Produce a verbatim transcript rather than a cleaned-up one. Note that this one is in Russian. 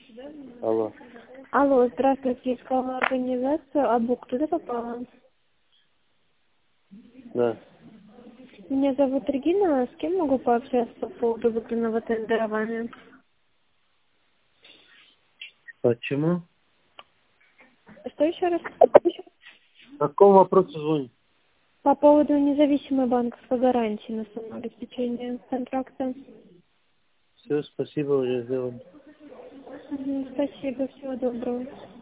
Алло. Алло, здравствуйте, искала организацию, а бук туда попала? Да. Меня зовут Регина, с кем могу пообщаться по поводу выполненного тендера вами? Почему? Что еще раз? По какому вопросу звонит? По поводу независимой банковской гарантии на самообеспечение контракта. Все, спасибо, уже сделано. Мгм, спасибо, всего доброго.